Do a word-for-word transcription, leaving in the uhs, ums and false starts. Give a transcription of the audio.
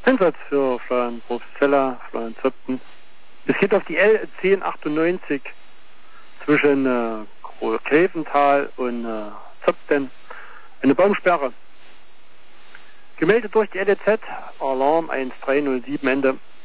Einsatz für Florian Professella, Florian Zöpten. Es geht auf die L zehn achtundneunzig zwischen äh, Grevental und äh, Zöpten. Eine Baumsperre. Gemeldet durch die L E Z, Alarm eins drei null sieben Ende.